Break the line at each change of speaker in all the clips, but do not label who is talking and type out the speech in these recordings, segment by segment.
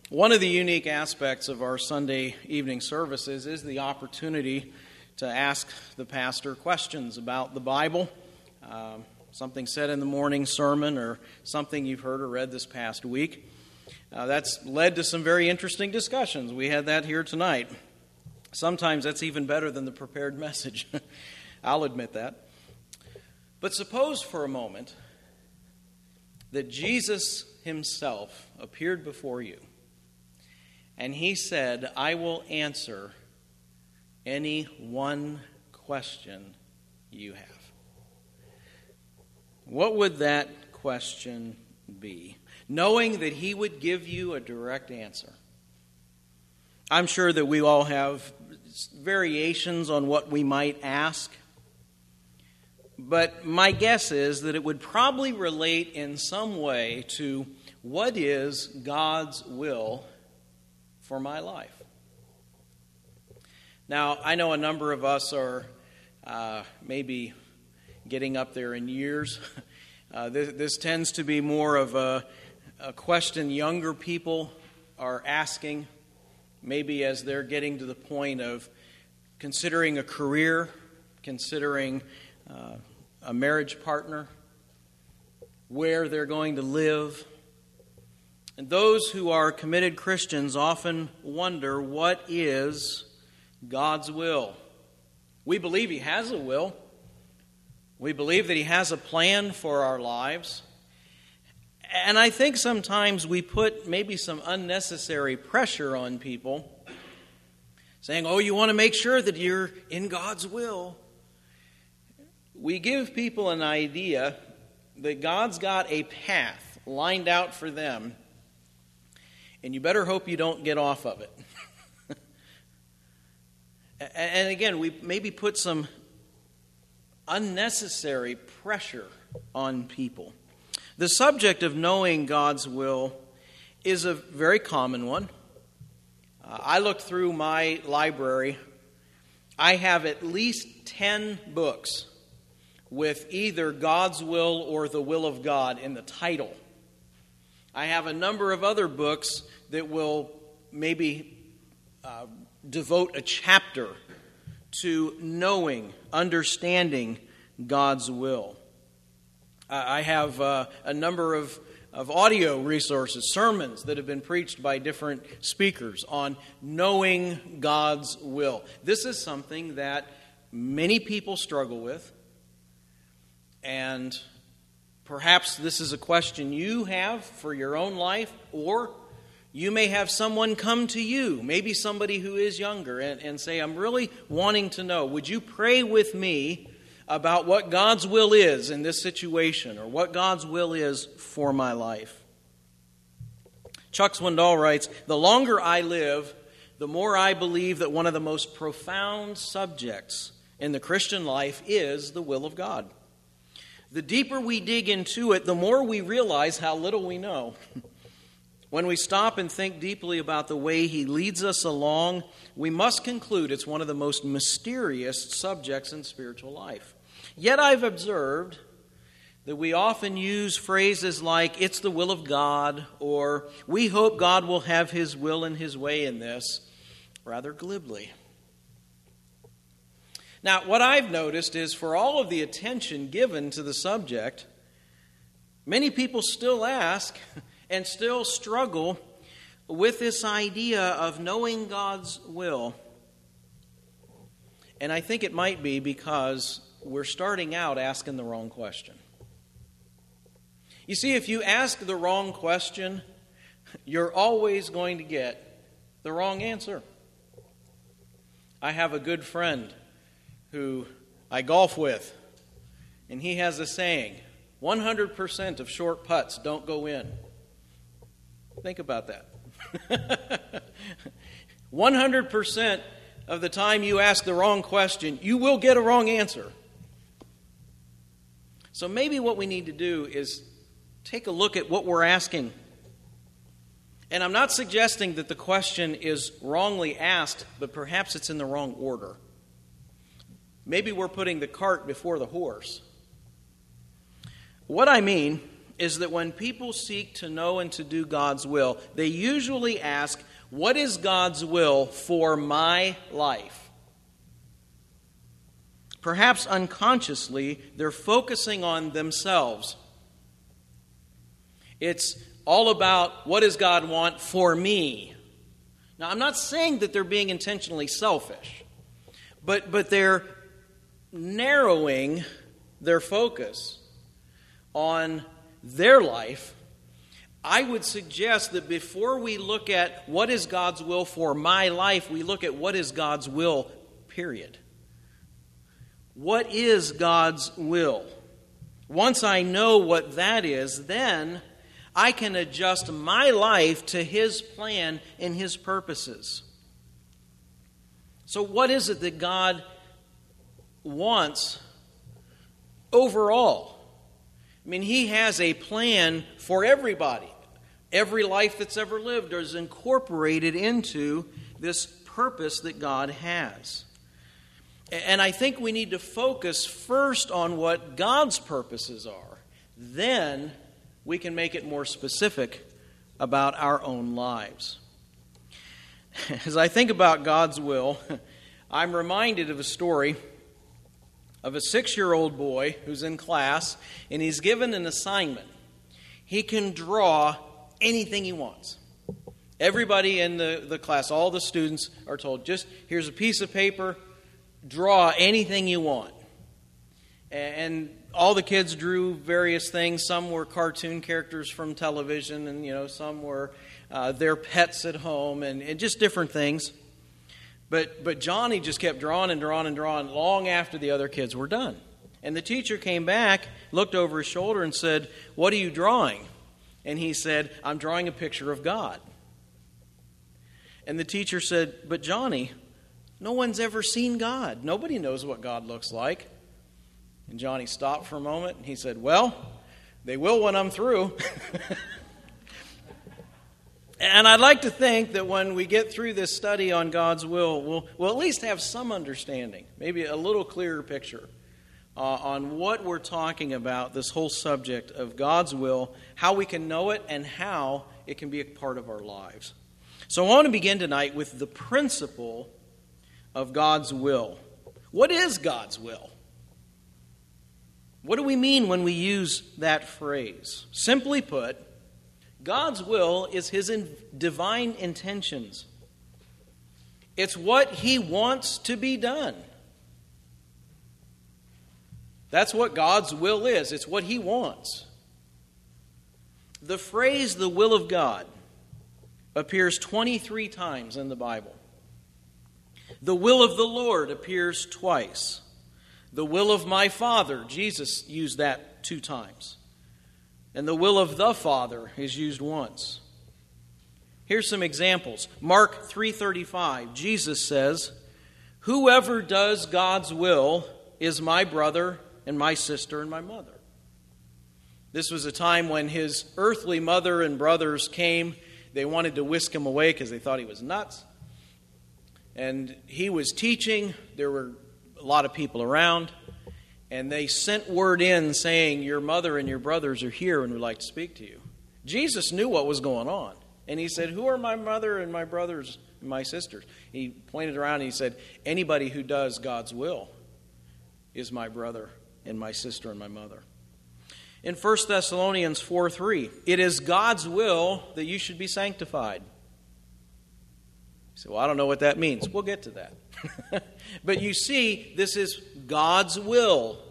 One of the unique aspects of our Sunday evening services is the opportunity to ask the pastor questions about the Bible, something said in the morning sermon or something you've heard or read this past week. That's led to some very interesting discussions. We had that here tonight. Sometimes that's even better than the prepared message. I'll admit that. But suppose for a moment that Jesus himself appeared before you and he said, "I will answer any one question you have." What would that question be? Knowing that he would give you a direct answer. I'm sure that we all have variations on what we might ask. But my guess is that it would probably relate in some way to what is God's will for my life. Now, I know a number of us are maybe getting up there in years. This tends to be more of a question younger people are asking, maybe as they're getting to the point of considering a career, considering a marriage partner, where they're going to live. And those who are committed Christians often wonder, what is God's will? We believe He has a will. We believe that He has a plan for our lives. And I think sometimes we put maybe some unnecessary pressure on people, saying, "Oh, you want to make sure that you're in God's will." We give people an idea that God's got a path lined out for them, and you better hope you don't get off of it. And again, we maybe put some unnecessary pressure on people. The subject of knowing God's will is a very common one. I looked through my library. I have at least 10 books with either God's will or the will of God in the title. I have a number of other books that will maybe devote a chapter to knowing, understanding God's will. I have a number of audio resources, sermons that have been preached by different speakers on knowing God's will. This is something that many people struggle with, and perhaps this is a question you have for your own life, or you may have someone come to you, maybe somebody who is younger, and say, "I'm really wanting to know, would you pray with me about what God's will is in this situation, or what God's will is for my life?" Chuck Swindoll writes, "The longer I live, the more I believe that one of the most profound subjects in the Christian life is the will of God. The deeper we dig into it, the more we realize how little we know. When we stop and think deeply about the way He leads us along, we must conclude it's one of the most mysterious subjects in spiritual life. Yet I've observed that we often use phrases like, 'it's the will of God,' or 'we hope God will have His will and His way in this,' rather glibly. Now, what I've noticed is for all of the attention given to the subject, many people still ask and still struggle with this idea of knowing God's will. And I think it might be because we're starting out asking the wrong question. You see, if you ask the wrong question, you're always going to get the wrong answer. I have a good friend who I golf with, and he has a saying, 100% of short putts don't go in. Think about that. 100% of the time you ask the wrong question, you will get a wrong answer. So maybe what we need to do is take a look at what we're asking. And I'm not suggesting that the question is wrongly asked, but perhaps it's in the wrong order. Maybe we're putting the cart before the horse. What I mean is that when people seek to know and to do God's will, they usually ask, what is God's will for my life? Perhaps unconsciously, they're focusing on themselves. It's all about, what does God want for me? Now, I'm not saying that they're being intentionally selfish, but they're narrowing their focus on their life. I would suggest that before we look at what is God's will for my life, we look at what is God's will, period. What is God's will? Once I know what that is, then I can adjust my life to His plan and His purposes. So what is it that God wants overall? I mean, He has a plan for everybody. Every life that's ever lived is incorporated into this purpose that God has. And I think we need to focus first on what God's purposes are. Then we can make it more specific about our own lives. As I think about God's will, I'm reminded of a story of a 6-year-old boy who's in class, and he's given an assignment. He can draw anything he wants. Everybody in the class, all the students are told, just here's a piece of paper, draw anything you want. And all the kids drew various things. Some were cartoon characters from television, and some were their pets at home, and just different things. But Johnny just kept drawing and drawing and drawing long after the other kids were done. And the teacher came back, looked over his shoulder and said, "What are you drawing?" And he said, "I'm drawing a picture of God." And the teacher said, "But Johnny, no one's ever seen God. Nobody knows what God looks like." And Johnny stopped for a moment and he said, "Well, they will when I'm through." And I'd like to think that when we get through this study on God's will, we'll at least have some understanding, maybe a little clearer picture on what we're talking about, this whole subject of God's will, how we can know it, and how it can be a part of our lives. So I want to begin tonight with the principle of God's will. What is God's will? What do we mean when we use that phrase? Simply put, God's will is His divine intentions. It's what He wants to be done. That's what God's will is. It's what He wants. The phrase, the will of God, appears 23 times in the Bible. The will of the Lord appears twice. The will of my Father, Jesus used that 2 times. And the will of the Father is used once. Here's some examples. Mark 3:35, Jesus says, "Whoever does God's will is my brother and my sister and my mother." This was a time when his earthly mother and brothers came. They wanted to whisk him away because they thought he was nuts. And he was teaching. There were a lot of people around. And they sent word in saying, "Your mother and your brothers are here and would like to speak to you." Jesus knew what was going on. And he said, "Who are my mother and my brothers and my sisters?" He pointed around and he said, "Anybody who does God's will is my brother and my sister and my mother." In 1 Thessalonians 4:3, "It is God's will that you should be sanctified." You say, "Well, I don't know what that means." We'll get to that. But you see, this is God's will.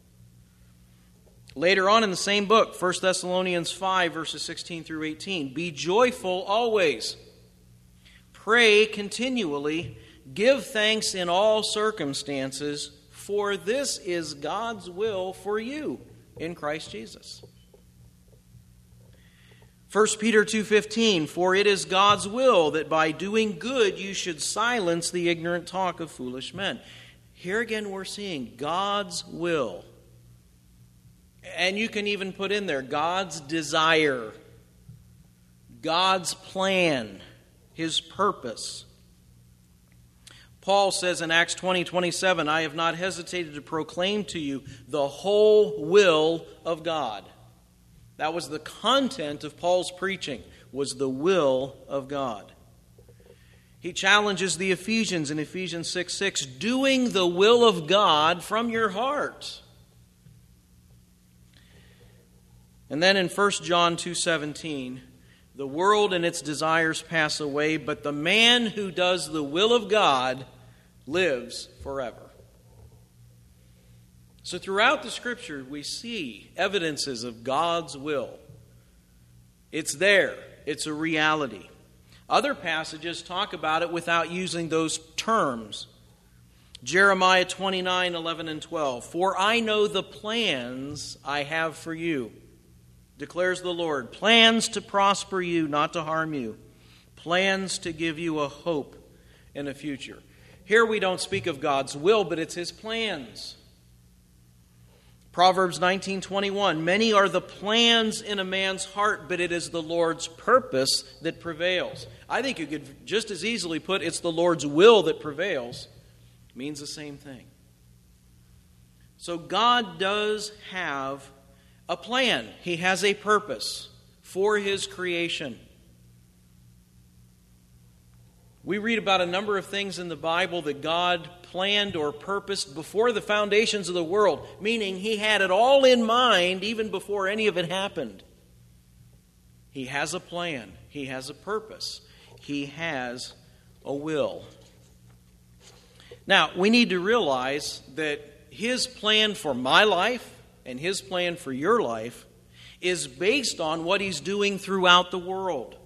Later on in the same book, 1 Thessalonians 5, verses 16 through 18, "Be joyful always. Pray continually. Give thanks in all circumstances, for this is God's will for you in Christ Jesus." 1 Peter 2:15, "For it is God's will that by doing good you should silence the ignorant talk of foolish men." Here again we're seeing God's will. And you can even put in there God's desire, God's plan, His purpose. Paul says in Acts 20:27, "I have not hesitated to proclaim to you the whole will of God." That was the content of Paul's preaching, was the will of God. He challenges the Ephesians in Ephesians 6:6, doing the will of God from your heart. And then in 1 John 2:17, the world and its desires pass away, but the man who does the will of God lives forever. So throughout the Scripture, we see evidences of God's will. It's there. It's a reality. Other passages talk about it without using those terms. Jeremiah 29:11 and 12. For I know the plans I have for you, declares the Lord. Plans to prosper you, not to harm you. Plans to give you a hope and a future. Here we don't speak of God's will, but it's His plans. Proverbs 19:21, many are the plans in a man's heart, but it is the Lord's purpose that prevails. I think you could just as easily put it's the Lord's will that prevails. It means the same thing. So God does have a plan. He has a purpose for His creation. We read about a number of things in the Bible that God planned or purposed before the foundations of the world, meaning He had it all in mind even before any of it happened. He has a plan. He has a purpose. He has a will. Now, we need to realize that His plan for my life and His plan for your life is based on what He's doing throughout the world.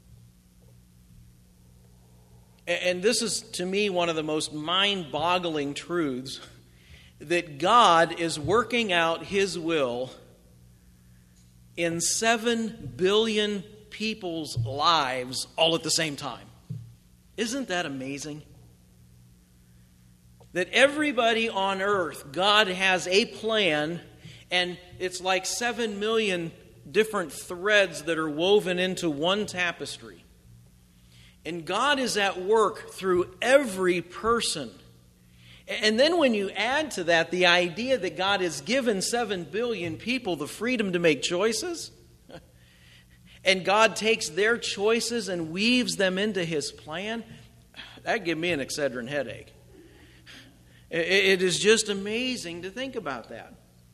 And this is, to me, one of the most mind-boggling truths, that God is working out His will in 7 billion people's lives all at the same time. Isn't that amazing? That everybody on earth, God has a plan, and it's like 7 million different threads that are woven into one tapestry. And God is at work through every person. And then when you add to that the idea that God has given 7 billion people the freedom to make choices, and God takes their choices and weaves them into His plan, that gives me an Excedrin headache. It is just amazing to think about that.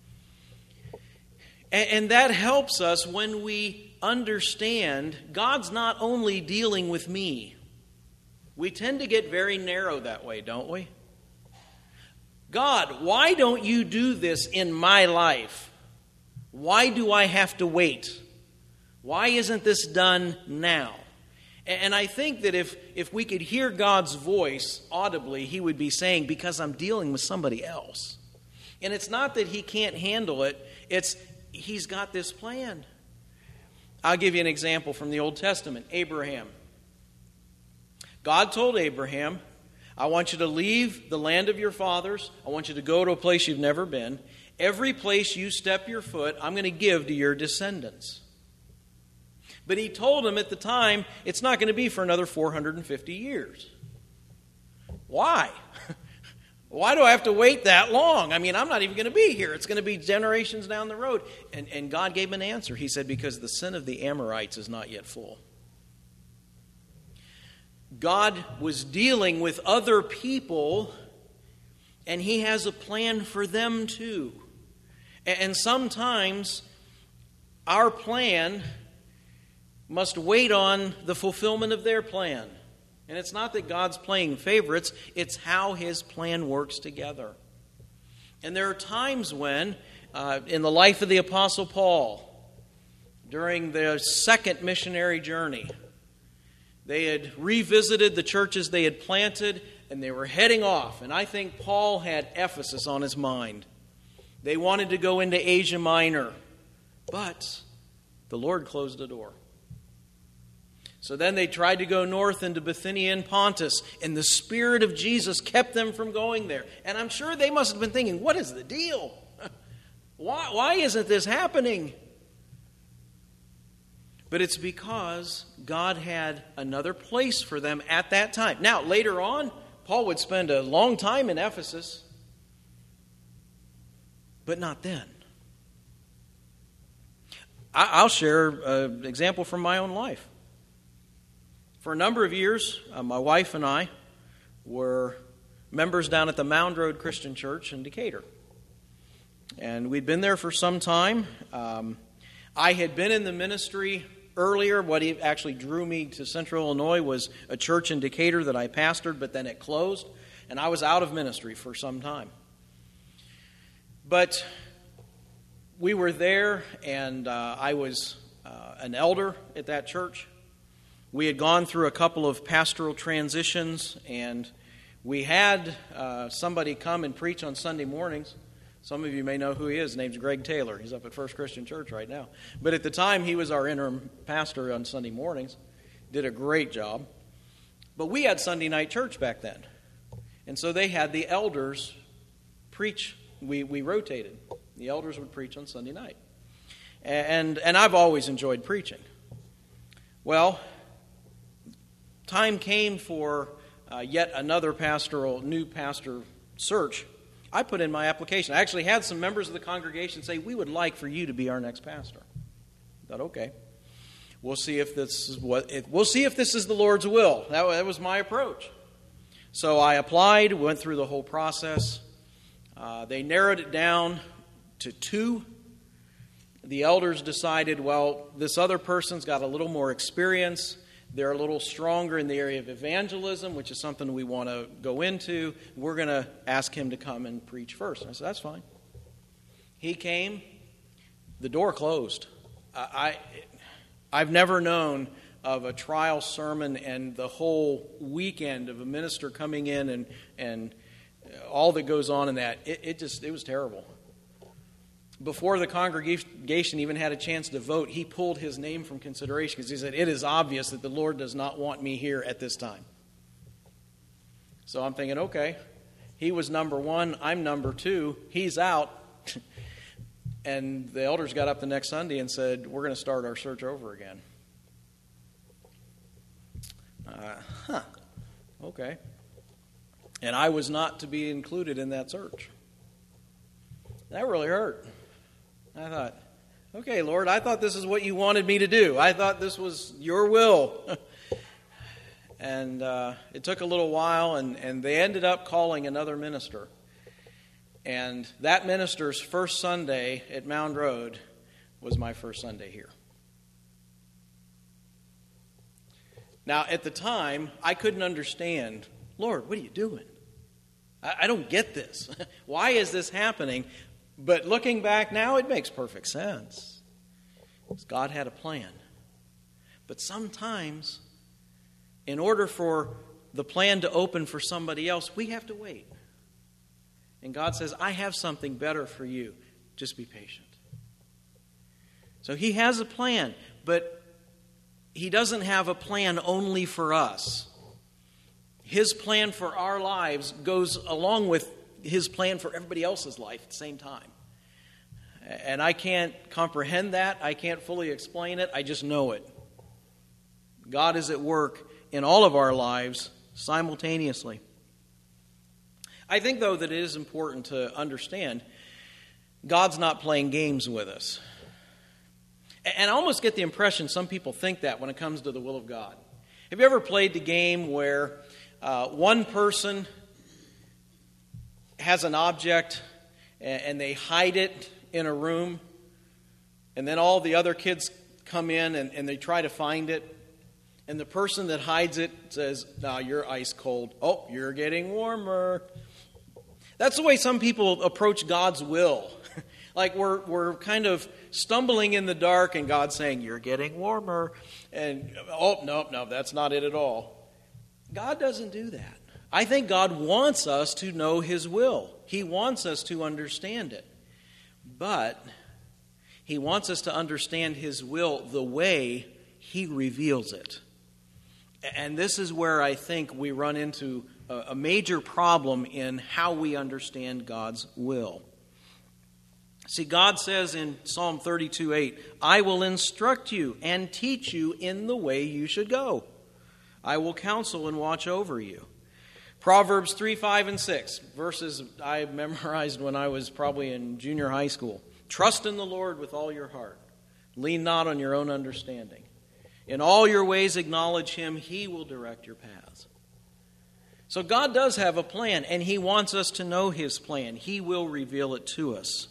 And that helps us when we understand God's not only dealing with me. We tend to get very narrow that way, don't we? God, why don't you do this in my life? Why do I have to wait? Why isn't this done now? And I think that if we could hear God's voice audibly, He would be saying, because I'm dealing with somebody else. And it's not that He can't handle it, it's He's got this plan. I'll give you an example from the Old Testament. Abraham. God told Abraham, I want you to leave the land of your fathers. I want you to go to a place you've never been. Every place you step your foot, I'm going to give to your descendants. But He told him at the time, it's not going to be for another 450 years. Why? Why do I have to wait that long? I mean, I'm not even going to be here. It's going to be generations down the road. And God gave him an answer. He said, because the sin of the Amorites is not yet full. God was dealing with other people, and He has a plan for them too. And sometimes our plan must wait on the fulfillment of their plan. And it's not that God's playing favorites, it's how His plan works together. And there are times when, in the life of the Apostle Paul, during the second missionary journey, they had revisited the churches they had planted, and they were heading off. And I think Paul had Ephesus on his mind. They wanted to go into Asia Minor, but the Lord closed the door. So then they tried to go north into Bithynia and Pontus, and the Spirit of Jesus kept them from going there. And I'm sure they must have been thinking, what is the deal? Why isn't this happening? But it's because God had another place for them at that time. Now, later on, Paul would spend a long time in Ephesus, but not then. I'll share an example from my own life. For a number of years, my wife and I were members down at the Mound Road Christian Church in Decatur. And we'd been there for some time. I had been in the ministry earlier. What actually drew me to Central Illinois was a church in Decatur that I pastored, but then it closed, and I was out of ministry for some time. But we were there, and I was an elder at that church. We had gone through a couple of pastoral transitions, and we had somebody come and preach on Sunday mornings. Some of you may know who he is. His name's Greg Taylor. He's up at First Christian Church right now. But at the time, he was our interim pastor on Sunday mornings. Did a great job. But we had Sunday night church back then. And so they had the elders preach. We rotated. The elders would preach on Sunday night. And I've always enjoyed preaching. Well, time came for yet another new pastor search. I put in my application. I actually had some members of the congregation say, "We would like for you to be our next pastor." I thought, okay, we'll see if this is the Lord's will. That was my approach. So I applied, went through the whole process. They narrowed it down to 2. The elders decided, well, this other person's got a little more experience. They're a little stronger in the area of evangelism, which is something we want to go into. We're going to ask him to come and preach first. And I said, that's fine. He came. The door closed. I've never known of a trial sermon and the whole weekend of a minister coming in and all that goes on in that. It was terrible. Before the congregation even had a chance to vote, he pulled his name from consideration because he said, it is obvious that the Lord does not want me here at this time. So I'm thinking, okay, he was number 1, I'm number 2, he's out. And the elders got up the next Sunday and said, we're going to start our search over again. Okay. And I was not to be included in that search. That really hurt. I thought, okay, Lord, I thought this is what you wanted me to do. I thought this was your will. And it took a little while, and they ended up calling another minister. And that minister's first Sunday at Mound Road was my first Sunday here. Now, at the time, I couldn't understand, Lord, what are you doing? I don't get this. Why is this happening? But looking back now, it makes perfect sense. Because God had a plan. But sometimes, in order for the plan to open for somebody else, we have to wait. And God says, I have something better for you. Just be patient. So He has a plan, but He doesn't have a plan only for us. His plan for our lives goes along with His plan for everybody else's life at the same time. And I can't comprehend that. I can't fully explain it. I just know it. God is at work in all of our lives simultaneously. I think, though, that it is important to understand God's not playing games with us. And I almost get the impression some people think that when it comes to the will of God. Have you ever played the game where one person has an object and they hide it in a room, and then all the other kids come in and they try to find it, and the person that hides it says, "No, you're ice cold. Oh, you're getting warmer." That's the way some people approach God's will. Like we're kind of stumbling in the dark, and God's saying, "You're getting warmer," and no, that's not it at all. God doesn't do that. I think God wants us to know His will. He wants us to understand it. But He wants us to understand His will the way He reveals it. And this is where I think we run into a major problem in how we understand God's will. See, God says in Psalm 32:8, "I will instruct you and teach you in the way you should go. I will counsel and watch over you." Proverbs 3:5 and 6, verses I memorized when I was probably in junior high school. "Trust in the Lord with all your heart. Lean not on your own understanding. In all your ways acknowledge Him. He will direct your paths. So God does have a plan, and He wants us to know His plan. He will reveal it to us.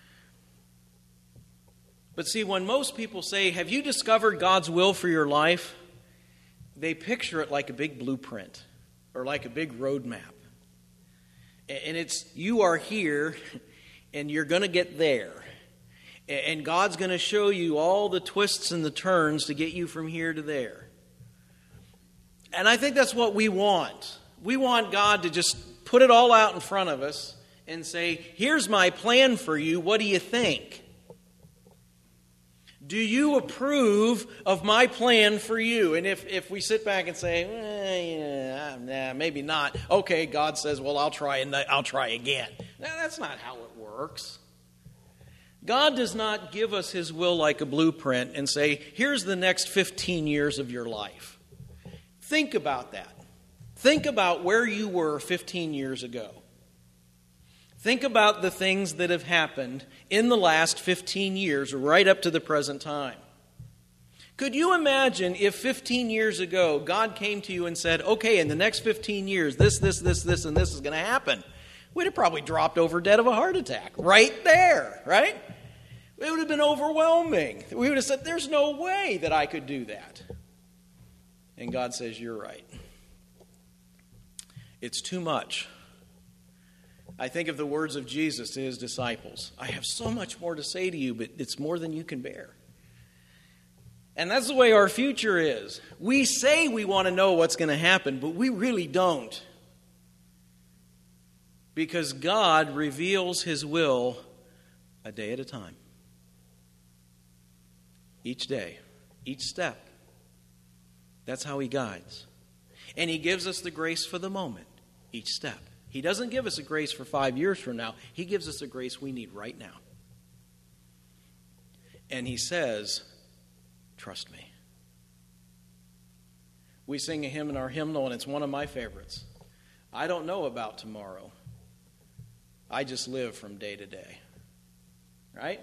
But see, when most people say, have you discovered God's will for your life? They picture it like a big blueprint or like a big roadmap. And it's, you are here and you're going to get there. And God's going to show you all the twists and the turns to get you from here to there. And I think that's what we want. We want God to just put it all out in front of us and say, here's my plan for you. What do you think? Do you approve of my plan for you? And if we sit back and say, maybe not. Okay, God says, well, I'll try again. Now, that's not how it works. God does not give us His will like a blueprint and say, here's the next 15 years of your life. Think about that. Think about where you were 15 years ago. Think about the things that have happened in the last 15 years right up to the present time. Could you imagine if 15 years ago God came to you and said, okay, in the next 15 years, this, and this is going to happen? We'd have probably dropped over dead of a heart attack right there, right? It would have been overwhelming. We would have said, there's no way that I could do that. And God says, you're right. It's too much. I think of the words of Jesus to His disciples. I have so much more to say to you, but it's more than you can bear. And that's the way our future is. We say we want to know what's going to happen, but we really don't. Because God reveals His will a day at a time. Each day, each step. That's how He guides. And He gives us the grace for the moment, each step. He doesn't give us a grace for 5 years from now. He gives us the grace we need right now. And He says, trust me. We sing a hymn in our hymnal, and it's one of my favorites. I don't know about tomorrow. I just live from day to day. Right?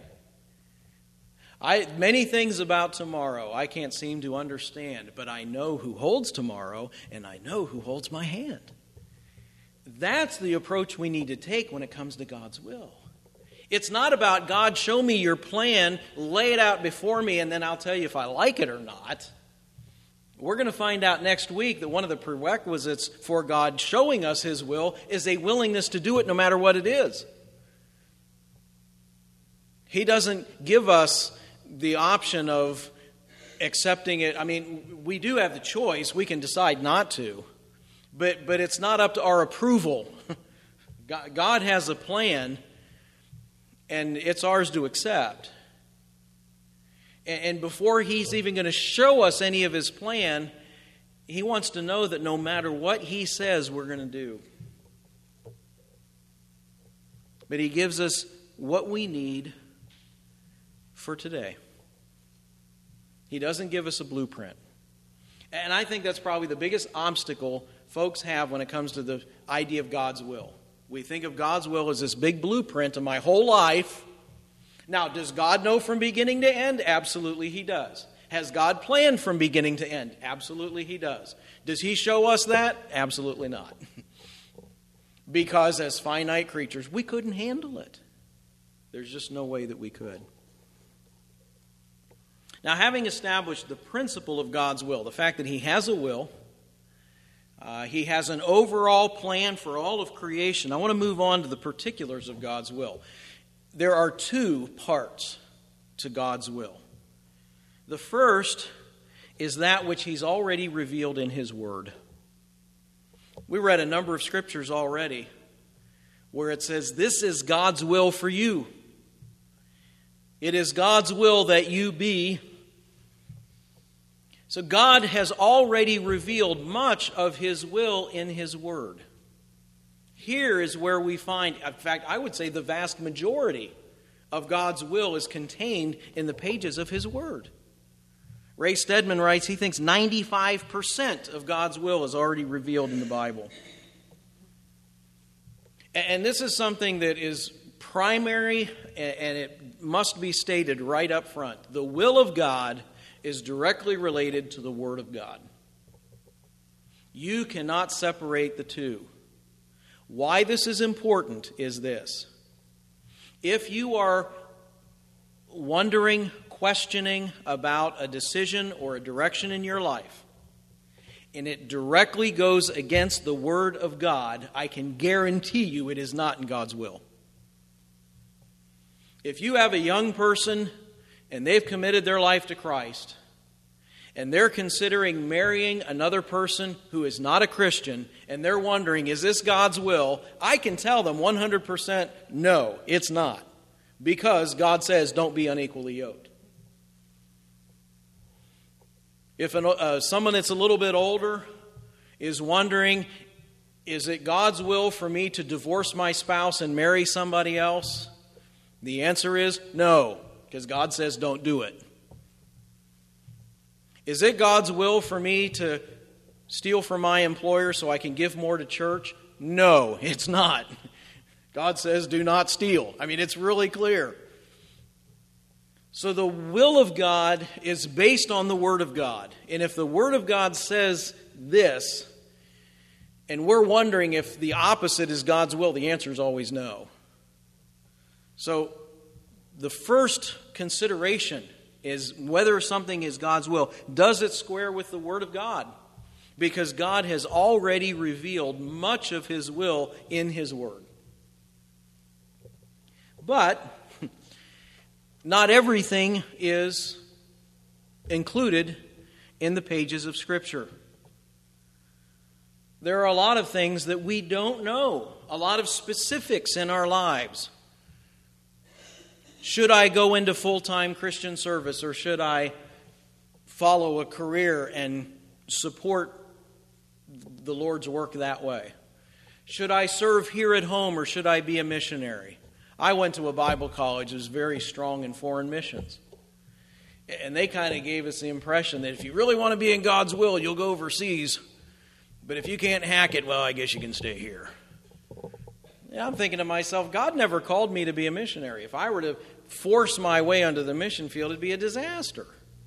Many things about tomorrow I can't seem to understand, but I know who holds tomorrow, and I know who holds my hand. That's the approach we need to take when it comes to God's will. It's not about, God, show me your plan, lay it out before me, and then I'll tell you if I like it or not. We're going to find out next week that one of the prerequisites for God showing us His will is a willingness to do it no matter what it is. He doesn't give us the option of accepting it. I mean, we do have the choice. We can decide not to. But it's not up to our approval. God has a plan, and it's ours to accept. And before He's even going to show us any of His plan, He wants to know that no matter what He says, we're going to do. But He gives us what we need for today. He doesn't give us a blueprint. And I think that's probably the biggest obstacle folks have when it comes to the idea of God's will. We think of God's will as this big blueprint of my whole life. Now, does God know from beginning to end? Absolutely He does. Has God planned from beginning to end? Absolutely He does. Does He show us that? Absolutely not. Because as finite creatures, we couldn't handle it. There's just no way that we could. Now, having established the principle of God's will, the fact that He has a will, He has an overall plan for all of creation, I want to move on to the particulars of God's will. There are two parts to God's will. The first is that which He's already revealed in His Word. We read a number of scriptures already where it says, this is God's will for you. It is God's will that you be. So God has already revealed much of His will in His Word. Here is where we find, in fact, I would say the vast majority of God's will is contained in the pages of His Word. Ray Stedman writes he thinks 95% of God's will is already revealed in the Bible. And this is something that is primary, and it must be stated right up front, the will of God is directly related to the Word of God. You cannot separate the two. Why this is important is this. If you are wondering, questioning about a decision or a direction in your life, and it directly goes against the Word of God, I can guarantee you it is not in God's will. If you have a young person and they've committed their life to Christ, and they're considering marrying another person who is not a Christian, and they're wondering, is this God's will? I can tell them 100% no, it's not. Because God says, don't be unequally yoked. If someone that's a little bit older is wondering, is it God's will for me to divorce my spouse and marry somebody else? The answer is no, because God says don't do it. Is it God's will for me to steal from my employer so I can give more to church? No, it's not. God says do not steal. I mean, it's really clear. So the will of God is based on the Word of God. And if the Word of God says this, and we're wondering if the opposite is God's will, the answer is always no. So the first consideration is whether something is God's will. Does it square with the Word of God? Because God has already revealed much of His will in His Word. But not everything is included in the pages of Scripture. There are a lot of things that we don't know, a lot of specifics in our lives. Should I go into full-time Christian service, or should I follow a career and support the Lord's work that way? Should I serve here at home, or should I be a missionary? I went to a Bible college that was very strong in foreign missions. And they kind of gave us the impression that if you really want to be in God's will, you'll go overseas. But if you can't hack it, well, I guess you can stay here. Yeah, I'm thinking to myself, God never called me to be a missionary. If I were to force my way onto the mission field, it'd be a disaster.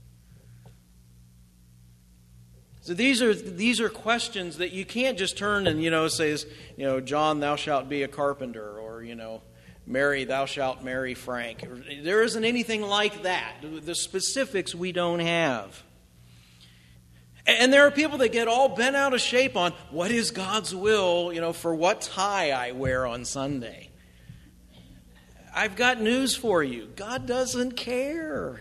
So these are questions that you can't just turn and, say, John, thou shalt be a carpenter, or, Mary, thou shalt marry Frank. There isn't anything like that. The specifics we don't have. And there are people that get all bent out of shape on what is God's will, for what tie I wear on Sunday. I've got news for you. God doesn't care.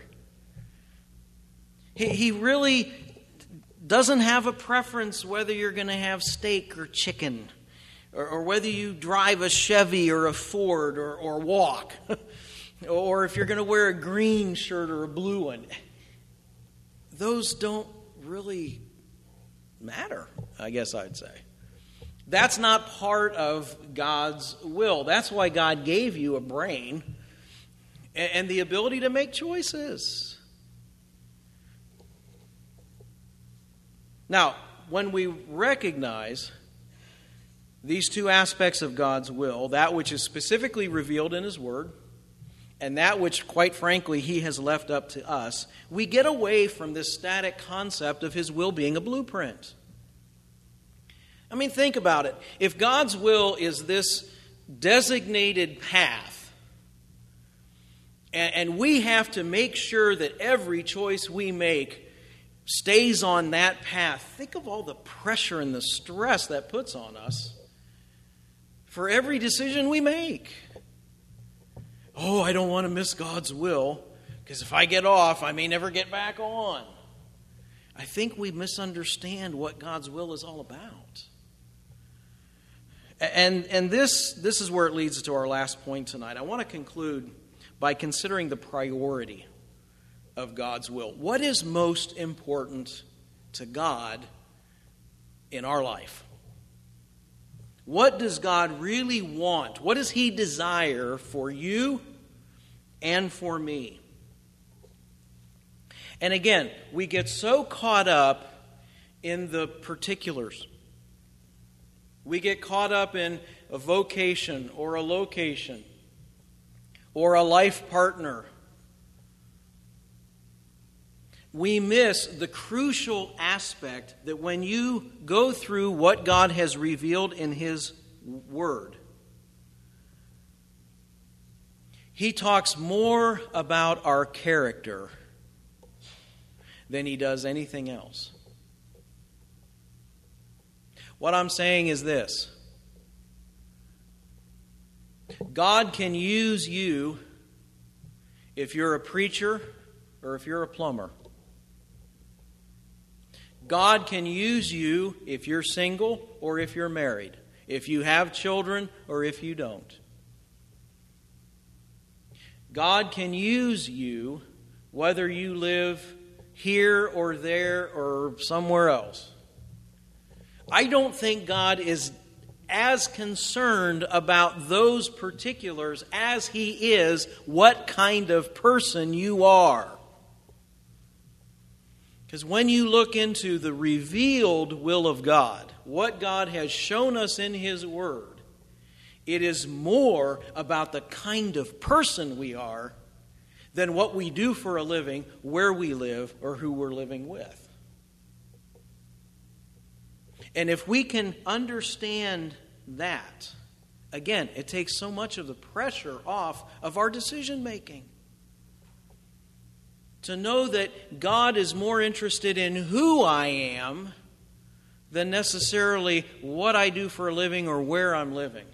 He really doesn't have a preference whether you're going to have steak or chicken, or whether you drive a Chevy or a Ford or walk, or if you're going to wear a green shirt or a blue one. Those don't really matter, I guess I'd say. That's not part of God's will. That's why God gave you a brain and the ability to make choices. Now, when we recognize these two aspects of God's will, that which is specifically revealed in His Word, and that which, quite frankly, He has left up to us, we get away from this static concept of His will being a blueprint. I mean, think about it. If God's will is this designated path, and we have to make sure that every choice we make stays on that path, think of all the pressure and the stress that puts on us for every decision we make. Oh, I don't want to miss God's will, because if I get off, I may never get back on. I think we misunderstand what God's will is all about. And this is where it leads to our last point tonight. I want to conclude by considering the priority of God's will. What is most important to God in our life? What does God really want? What does He desire for you and for me? And again, we get so caught up in the particulars. We get caught up in a vocation or a location or a life partner, we miss the crucial aspect that when you go through what God has revealed in His Word, He talks more about our character than He does anything else. What I'm saying is this: God can use you if you're a preacher or if you're a plumber. God can use you if you're single or if you're married, if you have children or if you don't. God can use you whether you live here or there or somewhere else. I don't think God is as concerned about those particulars as He is what kind of person you are. Because when you look into the revealed will of God, what God has shown us in His Word, it is more about the kind of person we are than what we do for a living, where we live, or who we're living with. And if we can understand that, again, it takes so much of the pressure off of our decision making. To know that God is more interested in who I am than necessarily what I do for a living or where I'm living.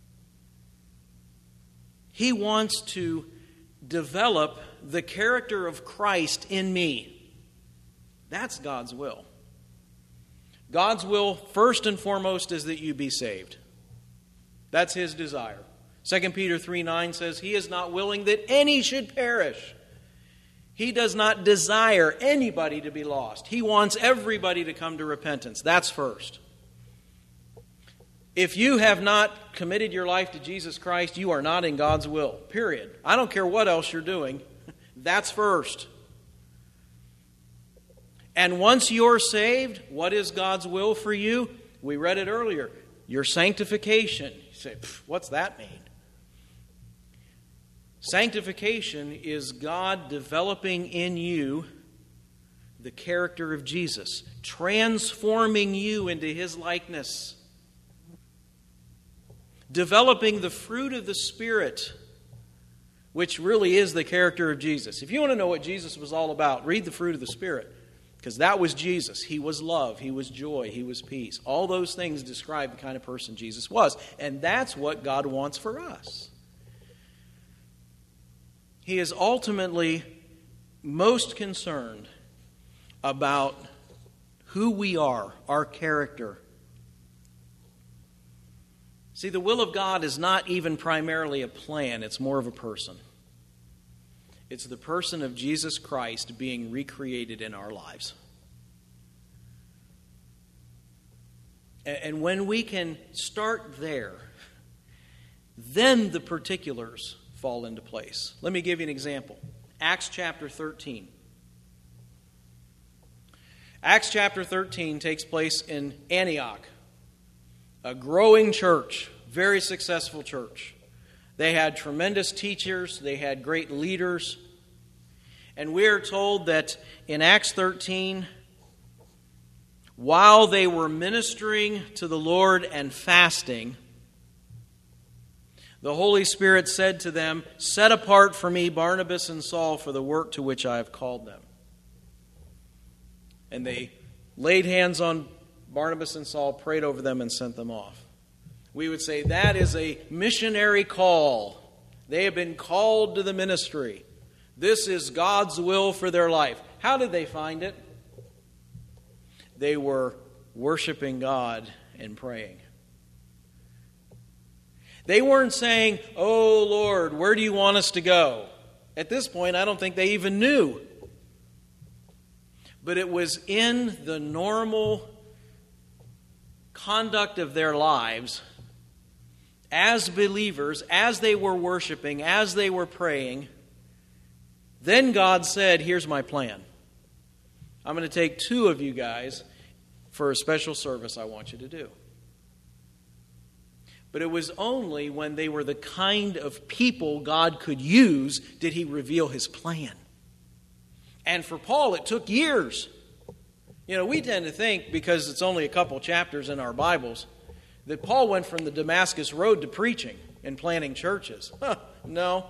He wants to develop the character of Christ in me. That's God's will. God's will, first and foremost, is that you be saved. That's His desire. 2 Peter 3:9 says, He is not willing that any should perish. He does not desire anybody to be lost. He wants everybody to come to repentance. That's first. If you have not committed your life to Jesus Christ, you are not in God's will. Period. I don't care what else you're doing. That's first. And once you're saved, what is God's will for you? We read it earlier. Your sanctification. You say, what's that mean? Sanctification is God developing in you the character of Jesus, transforming you into His likeness, developing the fruit of the Spirit, which really is the character of Jesus. If you want to know what Jesus was all about, read the fruit of the Spirit, because that was Jesus. He was love, He was joy, He was peace. All those things describe the kind of person Jesus was, and that's what God wants for us. He is ultimately most concerned about who we are, our character. See, the will of God is not even primarily a plan, it's more of a person. It's the person of Jesus Christ being recreated in our lives. And when we can start there, then the particulars fall into place. Let me give you an example. Acts chapter 13. Acts chapter 13 takes place in Antioch, a growing church, very successful church. They had tremendous teachers, they had great leaders, and we are told that in Acts 13, while they were ministering to the Lord and fasting, the Holy Spirit said to them, "Set apart for me Barnabas and Saul for the work to which I have called them." And they laid hands on Barnabas and Saul, prayed over them, and sent them off. We would say that is a missionary call. They have been called to the ministry. This is God's will for their life. How did they find it? They were worshiping God and praying. They weren't saying, "Oh Lord, where do you want us to go?" At this point, I don't think they even knew. But it was in the normal conduct of their lives as believers, as they were worshiping, as they were praying. Then God said, "Here's my plan. I'm going to take 2 of you guys for a special service I want you to do." But it was only when they were the kind of people God could use did he reveal his plan. And for Paul, it took years. We tend to think, because it's only a couple chapters in our Bibles, that Paul went from the Damascus Road to preaching and planting churches. No.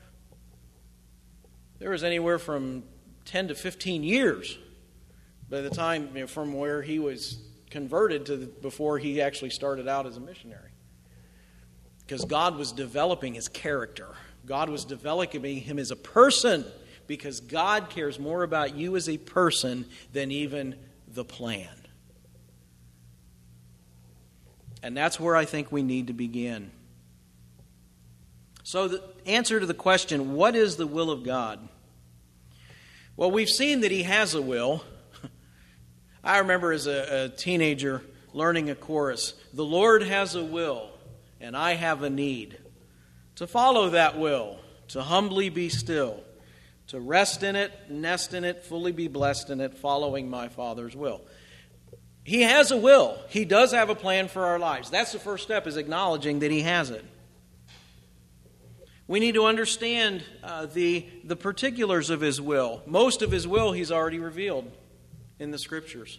There was anywhere from 10 to 15 years by the time from where he was converted to before he actually started out as a missionary. Because God was developing his character. God was developing him as a person, because God cares more about you as a person than even the plan. And that's where I think we need to begin. So the answer to the question, what is the will of God? Well, we've seen that he has a will. I remember as a teenager learning a chorus, "The Lord has a will, and I have a need. To follow that will, to humbly be still, to rest in it, nest in it, fully be blessed in it, following my Father's will." He has a will. He does have a plan for our lives. That's the first step, is acknowledging that he has it. We need to understand the particulars of his will. Most of his will he's already revealed in the Scriptures.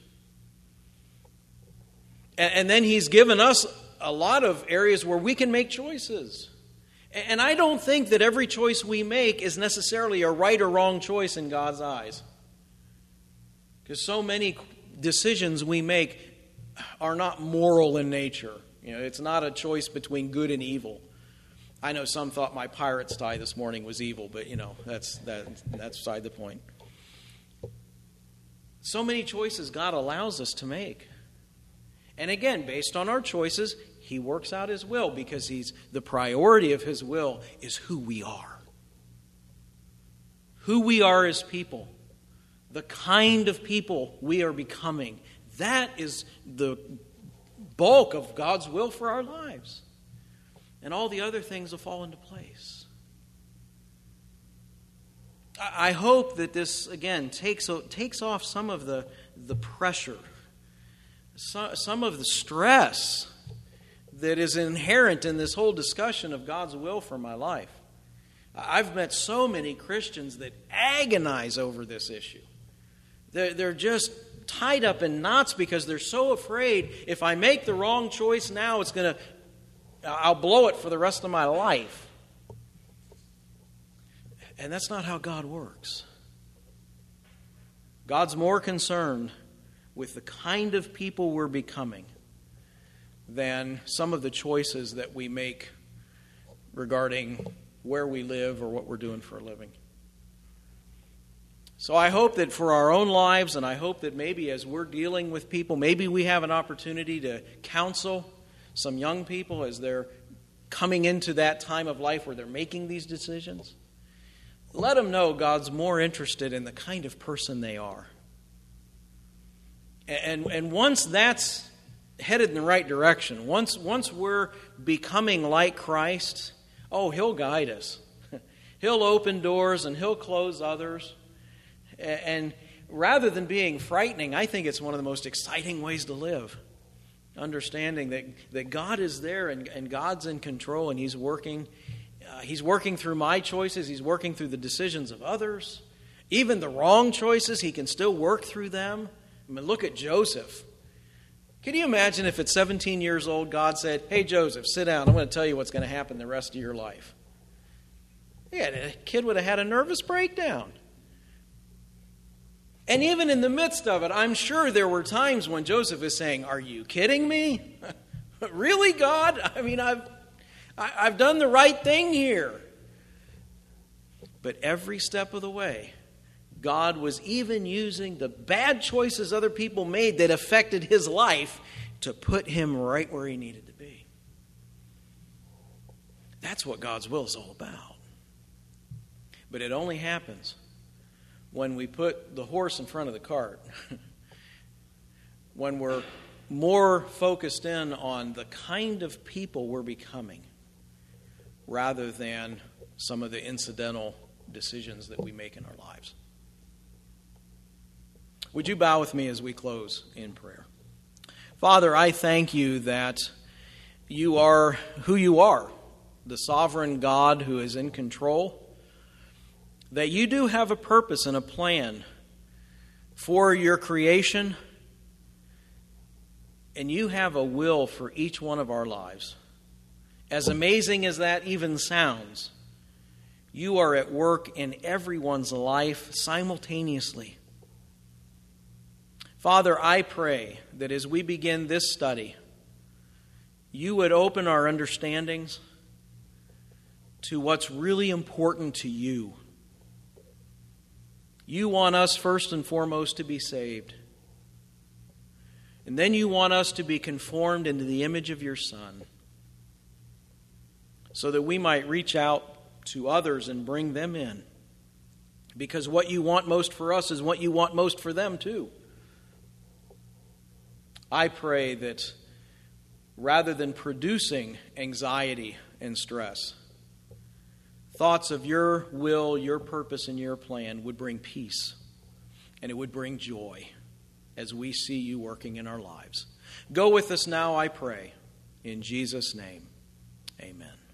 And then he's given us a lot of areas where we can make choices. And I don't think that every choice we make is necessarily a right or wrong choice in God's eyes. Because so many decisions we make are not moral in nature. It's not a choice between good and evil. I know some thought my Pirates tie this morning was evil, but that's beside the point. So many choices God allows us to make. And again, based on our choices, he works out his will, because the priority of his will is who we are. Who we are as people. The kind of people we are becoming. That is the bulk of God's will for our lives. And all the other things will fall into place. I hope that this, again, takes off some of the pressure, some of the stress that is inherent in this whole discussion of God's will for my life. I've met so many Christians that agonize over this issue. They're just tied up in knots because they're so afraid if I make the wrong choice now, I'll blow it for the rest of my life. And that's not how God works. God's more concerned with the kind of people we're becoming than some of the choices that we make regarding where we live or what we're doing for a living. So I hope that for our own lives, and I hope that maybe as we're dealing with people, maybe we have an opportunity to counsel some young people as they're coming into that time of life where they're making these decisions. Let them know God's more interested in the kind of person they are. And once that's headed in the right direction, once we're becoming like Christ, he'll guide us. He'll open doors and he'll close others. And rather than being frightening, I think it's one of the most exciting ways to live. Understanding that God is there and God's in control, and He's working through my choices. He's working through the decisions of others. Even the wrong choices, He can still work through them. I mean, look at Joseph. Can you imagine if at 17 years old God said, "Hey, Joseph, sit down. I'm going to tell you what's going to happen the rest of your life." Yeah, the kid would have had a nervous breakdown. And even in the midst of it, I'm sure there were times when Joseph is saying, "Are you kidding me? Really, God? I mean, I've done the right thing here." But every step of the way, God was even using the bad choices other people made that affected his life to put him right where he needed to be. That's what God's will is all about. But it only happens when we put the horse in front of the cart. When we're more focused in on the kind of people we're becoming rather than some of the incidental decisions that we make in our lives. Would you bow with me as we close in prayer? Father, I thank you that you are who you are, the sovereign God who is in control, that you do have a purpose and a plan for your creation, and you have a will for each one of our lives. As amazing as that even sounds, you are at work in everyone's life simultaneously. Father, I pray that as we begin this study, you would open our understandings to what's really important to you. You want us first and foremost to be saved. And then you want us to be conformed into the image of your Son, so that we might reach out to others and bring them in. Because what you want most for us is what you want most for them too. I pray that rather than producing anxiety and stress, thoughts of your will, your purpose, and your plan would bring peace, and it would bring joy as we see you working in our lives. Go with us now, I pray. In Jesus' name, amen.